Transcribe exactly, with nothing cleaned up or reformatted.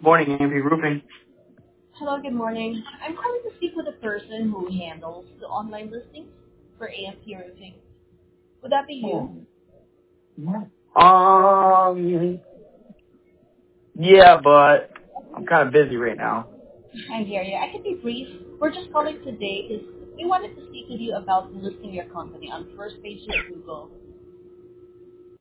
Morning, A M P Roofing. Hello, good morning. I'm calling to speak with the person who handles the online listings for A M P Roofing. Would that be you? Um, yeah, but I'm kind of busy right now. I hear you. I can be brief. We're just calling today because we wanted to speak with you about listing your company on first page of Google